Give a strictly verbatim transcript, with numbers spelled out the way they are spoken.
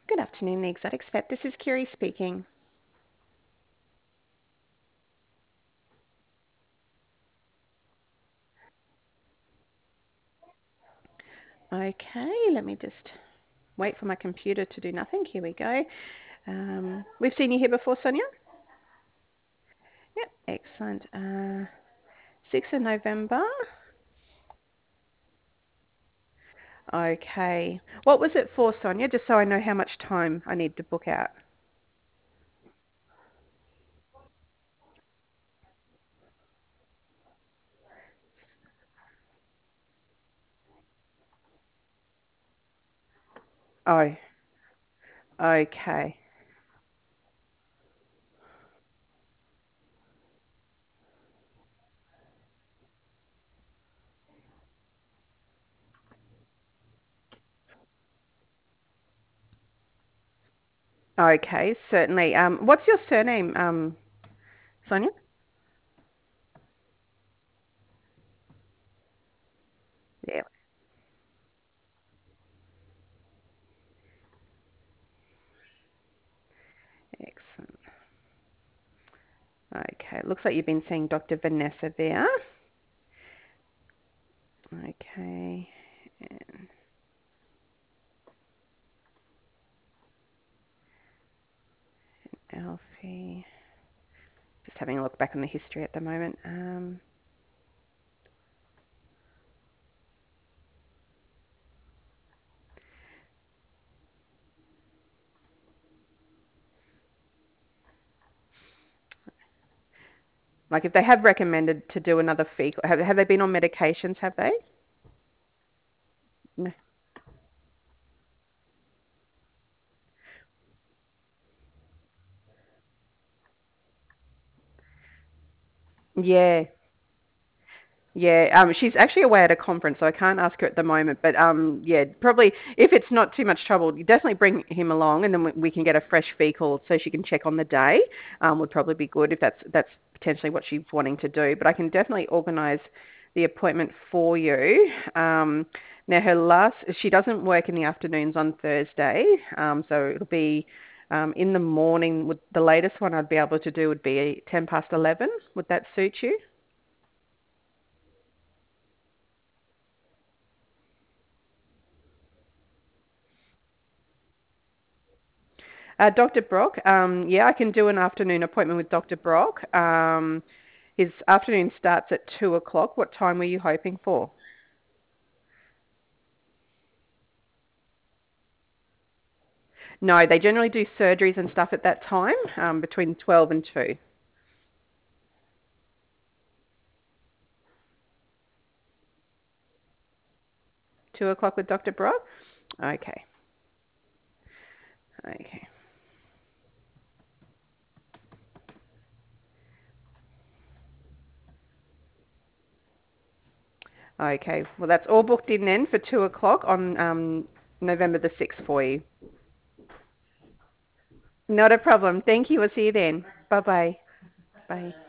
Good afternoon, The Exotics Vet. This is Kiri speaking. Okay, let me just wait for my computer to do nothing. Here we go. Um, we've seen you here before, Sonia? Yep, excellent. Uh, sixth of November. Okay. What was it for, Sonia? Just so I know how much time I need to book out. Oh, okay. Okay, certainly. Um, what's your surname, um, Sonia? Yeah, excellent. Okay, looks like you've been seeing Doctor Vanessa there. Okay, and Alfie. Just having a look back on the history at the moment. Um, like if they have recommended to do another fecal, have, have they been on medications? Have they? No. Yeah, yeah. Um, she's actually away at a conference, so I can't ask her at the moment. But um, yeah, probably if it's not too much trouble, you definitely bring him along, and then we, we can get a fresh fecal so she can check on the day. Um, would probably be good if that's that's potentially what she's wanting to do. But I can definitely organise the appointment for you. Um, now her last, she doesn't work in the afternoons on Thursday, um, so it'll be um, in the morning. Would the latest one I'd be able to do would be ten past eleven. Would that suit you? Uh, Doctor Brock, um, yeah, I can do an afternoon appointment with Doctor Brock. Um, his afternoon starts at two o'clock. What time were you hoping for? No, they generally do surgeries and stuff at that time, um, between twelve and two. two o'clock with Doctor Brock? Okay, okay. Okay, well, that's all booked in then for two o'clock on um, November the sixth for you. Not a problem. Thank you. We'll see you then. Bye-bye. Bye.